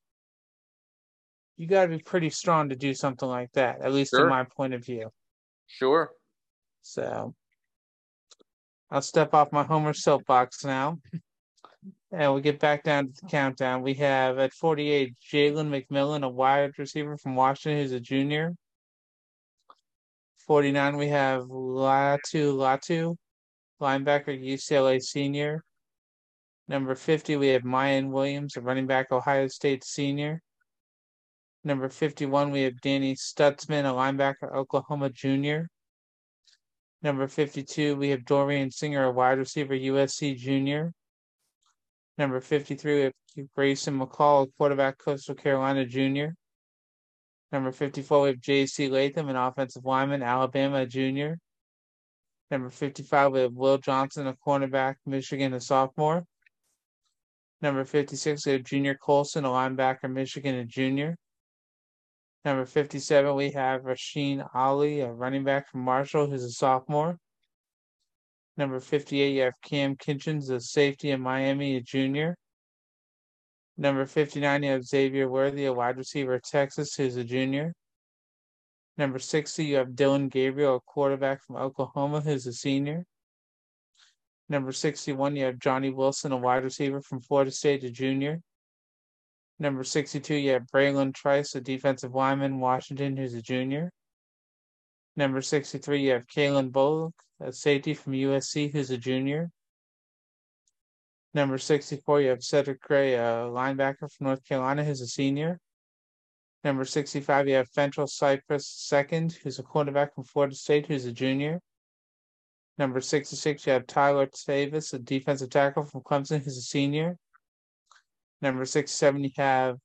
you got to be pretty strong to do something like that, at least Sure. in my point of view. Sure. So I'll step off my homer soapbox now. And we'll get back down to the countdown. We have at forty-eight, Jalen McMillan, a wide receiver from Washington, who's a junior. forty-nine, we have Latu Latu, linebacker, U C L A senior. Number fifty, we have Mayan Williams, a running back, Ohio State senior. Number fifty-one, we have Danny Stutzman, a linebacker, Oklahoma junior. Number fifty-two, we have Dorian Singer, a wide receiver, U S C junior. Number fifty-three, we have Grayson McCall, a quarterback, Coastal Carolina junior. Number fifty-four, we have J C Latham, an offensive lineman, Alabama junior. Number fifty-five, we have Will Johnson, a cornerback, Michigan, a sophomore. Number fifty-six, we have Junior Colson, a linebacker, Michigan, a junior. Number fifty-seven, we have Rasheen Ali, a running back from Marshall, who's a sophomore. Number fifty-eight, you have Cam Kinchens, a safety in Miami, a junior. Number fifty-nine, you have Xavier Worthy, a wide receiver at Texas, who's a junior. Number sixty, you have Dylan Gabriel, a quarterback from Oklahoma, who's a senior. Number sixty-one, you have Johnny Wilson, a wide receiver from Florida State, a junior. Number sixty-two, you have Braylon Trice, a defensive lineman, Washington, who's a junior. Number sixty-three, you have Kalen Bullock, a safety from U S C, who's a junior. Number sixty-four, you have Cedric Gray, a linebacker from North Carolina, who's a senior. Number sixty-five, you have Fentrell Cypress second, who's a quarterback from Florida State, who's a junior. Number sixty-six, you have Tyler Davis, a defensive tackle from Clemson, who's a senior. Number sixty-seven, you have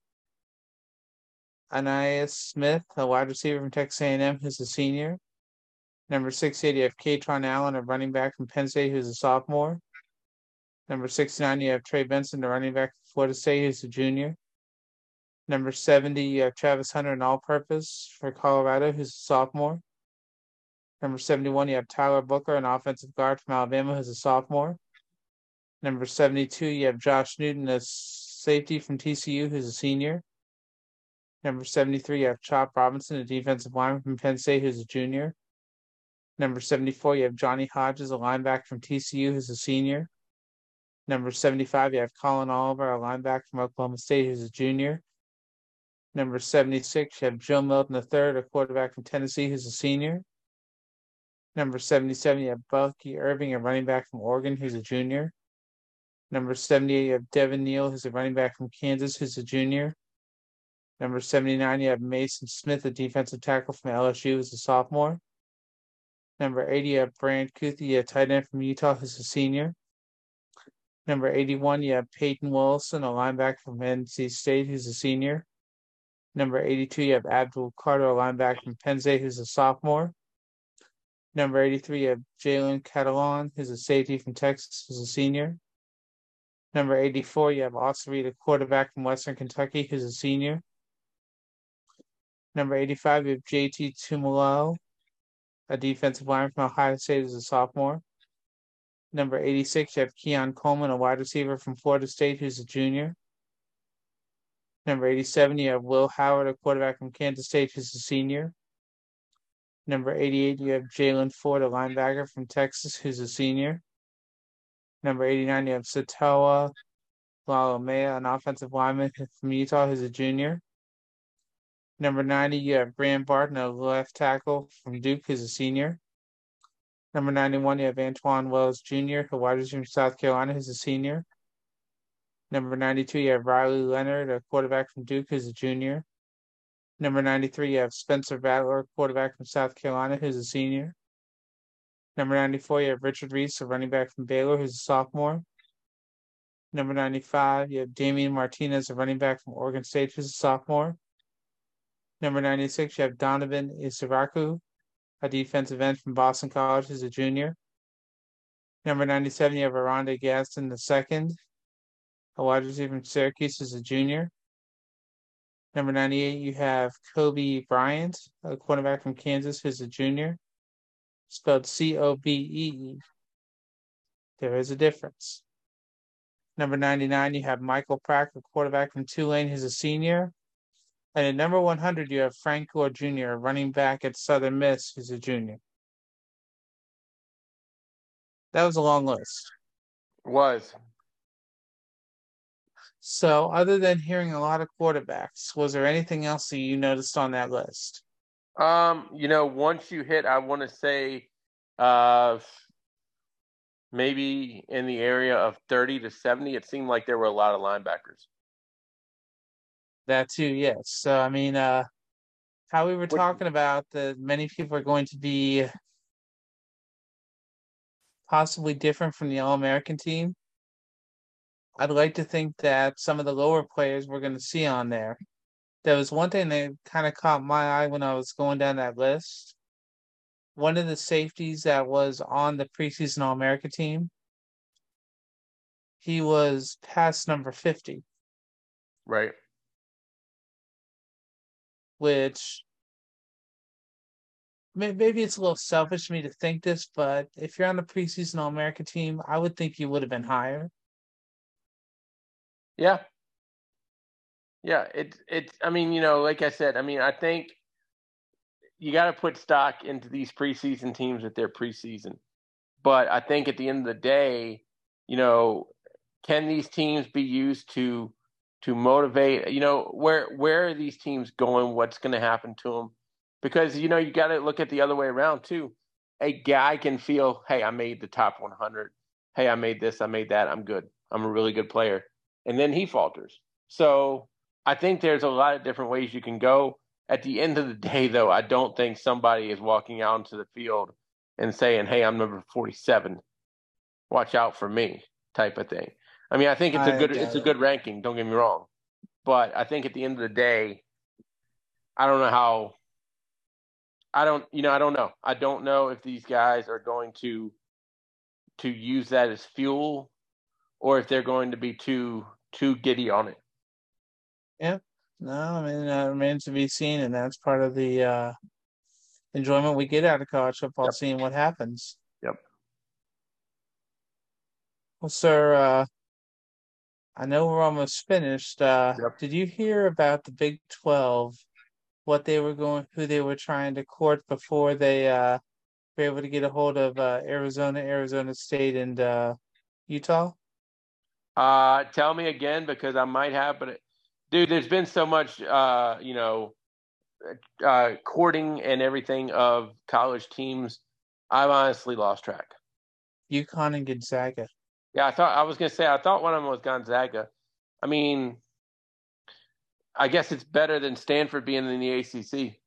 Ananias Smith, a wide receiver from Texas A and M, who's a senior. Number sixty-eight, you have Katron Allen, a running back from Penn State, who's a sophomore. Number sixty-nine, you have Trey Benson, a running back from Florida State, who's a junior. Number seventy, you have Travis Hunter, an all-purpose for Colorado, who's a sophomore. Number seventy-one, you have Tyler Booker, an offensive guard from Alabama, who's a sophomore. Number seventy-two, you have Josh Newton, a safety from T C U, who's a senior. Number seventy-three, you have Chop Robinson, a defensive lineman from Penn State, who's a junior. Number seventy-four, you have Johnny Hodges, a linebacker from T C U, who's a senior. Number seventy-five, you have Colin Oliver, a linebacker from Oklahoma State, who's a junior. Number seventy-six, you have Joe Milton the third, a quarterback from Tennessee, who's a senior. Number seventy-seven, you have Bucky Irving, a running back from Oregon, who's a junior. Number seventy-eight, you have Devin Neal, who's a running back from Kansas, who's a junior. Number seventy-nine, you have Mason Smith, a defensive tackle from L S U, who's a sophomore. Number eighty, you have Brand Kuthi, a tight end from Utah, who's a senior. Number eighty-one, you have Peyton Wilson, a linebacker from N C State, who's a senior. Number eighty-two, you have Abdul Carter, a linebacker from Penn State, who's a sophomore. Number eighty-three, you have Jalen Catalon, who's a safety from Texas, who's a senior. Number eighty-four, you have Austin Reed, a quarterback from Western Kentucky, who's a senior. Number eighty-five, you have J T Tumalo, a defensive lineman from Ohio State, who's a sophomore. Number eighty-six, you have Keon Coleman, a wide receiver from Florida State, who's a junior. Number eighty-seven, you have Will Howard, a quarterback from Kansas State, who's a senior. Number eighty-eight, you have Jalen Ford, a linebacker from Texas, who's a senior. Number eighty-nine, you have Satoa Lalomea, an offensive lineman from Utah, who's a junior. Number ninety, you have Graham Barton, a left tackle from Duke, who's a senior. Number ninety-one, you have Antoine Wells Junior, a wide receiver from South Carolina, who's a senior. Number ninety-two, you have Riley Leonard, a quarterback from Duke, who's a junior. Number ninety-three, you have Spencer Rattler, quarterback from South Carolina, who's a senior. Number ninety-four, you have Richard Reese, a running back from Baylor, who's a sophomore. Number ninety-five, you have Damian Martinez, a running back from Oregon State, who's a sophomore. Number ninety-six, you have Donovan Isaraku, a defensive end from Boston College, who's a junior. Number ninety-seven, you have Aranda Gaston the second, a wide receiver from Syracuse, who's a junior. Number ninety-eight, you have Kobe Bryant, a quarterback from Kansas, who's a junior. Spelled C O B E E. There is a difference. Number ninety-nine, you have Michael Pratt, a quarterback from Tulane, who's a senior. And at number one hundred, you have Frank Gore Junior, a running back at Southern Miss, who's a junior. That was a long list. It was. So, other than hearing a lot of quarterbacks, was there anything else that you noticed on that list? Um, you know, once you hit, I want to say, uh, maybe in the area of thirty to seventy. It seemed like there were a lot of linebackers. That too, yes. So I mean, uh, how we were Which, talking about that many people are going to be possibly different from the All-American team. I'd like to think that some of the lower players we're going to see on there. There was one thing that kind of caught my eye when I was going down that list. One of the safeties that was on the preseason All-America team, he was past number fifty. right. Which maybe it's a little selfish of me to think this, but if you're on the preseason All-America team, I would think you would have been higher. Yeah. Yeah. It's, it's, I mean, you know, like I said, I mean, I think you got to put stock into these preseason teams with their preseason. But I think at the end of the day, you know, can these teams be used to to motivate? You know, where where are these teams going? What's going to happen to them? Because, you know, you got to look at the other way around too. A guy can feel, hey, I made the top one hundred. Hey, I made this, I made that. I'm good. I'm a really good player. And then he falters. So I think there's a lot of different ways you can go. At the end of the day, though, I don't think somebody is walking out into the field and saying, hey, I'm number forty-seven. Watch out for me type of thing. I mean, I think it's a I good get it's a it. good ranking, don't get me wrong. But I think at the end of the day, I don't know how I don't you know, I don't know. I don't know if these guys are going to to use that as fuel or if they're going to be too too giddy on it. Yeah. No, I mean, that remains to be seen, and that's part of the uh, enjoyment we get out of college football, Yep. seeing what happens. Yep. Well, sir, uh, I know we're almost finished. Uh, Yep. Did you hear about the Big twelve, what they were going, who they were trying to court before they uh, were able to get a hold of uh, Arizona, Arizona State, and uh, Utah? Uh, tell me again because I might have, but it, dude, there's been so much, uh, you know, uh, courting and everything of college teams. I've honestly lost track. UConn and Gonzaga. Yeah, I thought I was gonna say I thought one of them was Gonzaga. I mean, I guess it's better than Stanford being in the A C C.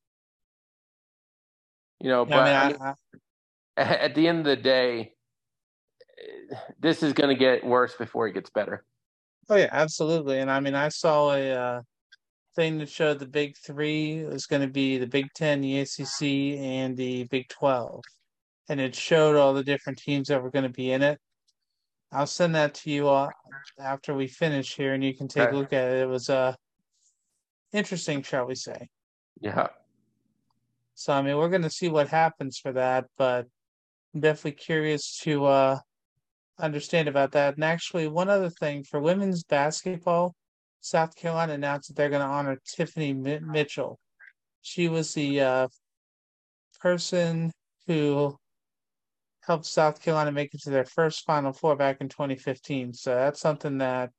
You know, Yeah, but I I mean, mean, I, I, at the end of the day, this is going to get worse before it gets better. oh yeah, absolutely. And I mean, I saw a uh, thing that showed the Big Three was going to be the Big Ten, the A C C, and the Big Twelve, and it showed all the different teams that were going to be in it. I'll send that to you uh, after we finish here, and you can take a Okay. look at it. It was uh, interesting, shall we say. Yeah. So, I mean, we're going to see what happens for that, but I'm definitely curious to uh, understand about that. And actually, one other thing for women's basketball, South Carolina announced that they're going to honor Tiffany Mi- Mitchell. She was the uh, person who helped South Carolina make it to their first Final Four back in twenty fifteen. So that's something that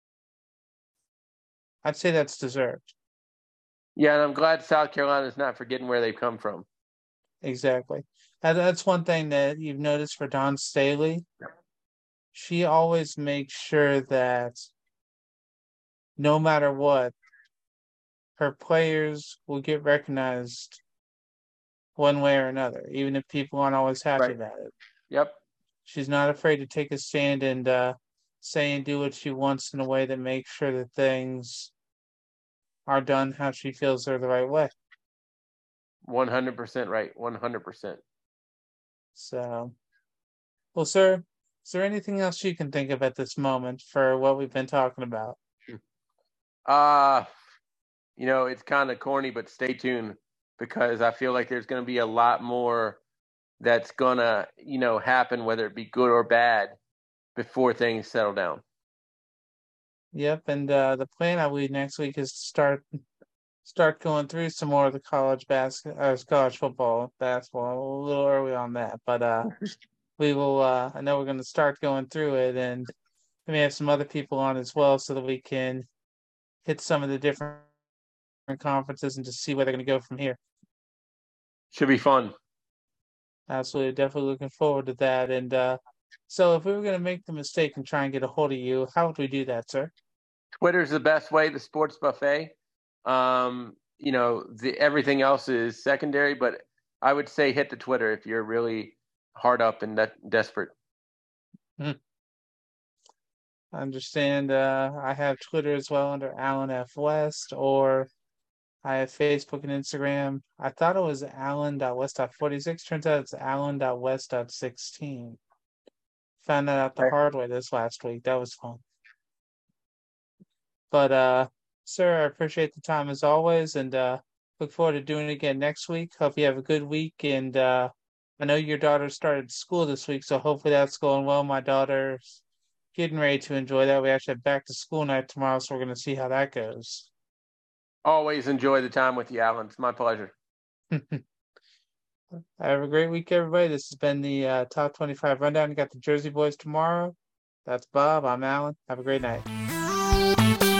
I'd say that's deserved. Yeah, and I'm glad South Carolina's not forgetting where they've come from. Exactly. And that's one thing that you've noticed for Dawn Staley. She always makes sure that no matter what, her players will get recognized one way or another, even if people aren't always happy Right. about it. Yep. She's not afraid to take a stand and uh, say and do what she wants in a way that makes sure that things are done how she feels are the right way. one hundred percent right. one hundred percent. So, well, sir, is there anything else you can think of at this moment for what we've been talking about? Uh, you know, it's kind of corny, but stay tuned because I feel like there's going to be a lot more that's going to, you know, happen, whether it be good or bad, before things settle down. Yep, and uh, the plan I believe next week is to start start going through some more of the college basket, uh, college football, basketball. A little early on that, but uh, we will. Uh, I know we're going to start going through it, and we may have some other people on as well, so that we can hit some of the different conferences and just see where they're going to go from here. Should be fun. Absolutely, definitely looking forward to that. And uh, So if we were going to make the mistake and try and get a hold of you, how would we do that, sir? Twitter's the best way, the sports buffet. Um, you know, the everything else is secondary, but I would say hit the Twitter if you're really hard up and de- desperate. Hmm. I understand. Uh, I have Twitter as well under Alan F. West, or I have Facebook and Instagram. I thought it was alan dot west dot forty-six. Turns out it's alan dot west dot sixteen. Found that out the hard way this last week. That was fun. But, uh, sir, I appreciate the time as always, and uh, look forward to doing it again next week. Hope you have a good week, and uh, I know your daughter started school this week, so hopefully that's going well. My daughter's getting ready to enjoy that. We actually have back to school night tomorrow, so we're going to see how that goes. Always enjoy the time with you, Alan. It's my pleasure. Have a great week, everybody. This has been the uh, Top twenty-five Rundown. You got the Jersey Boys tomorrow. That's Bob. I'm Alan. Have a great night.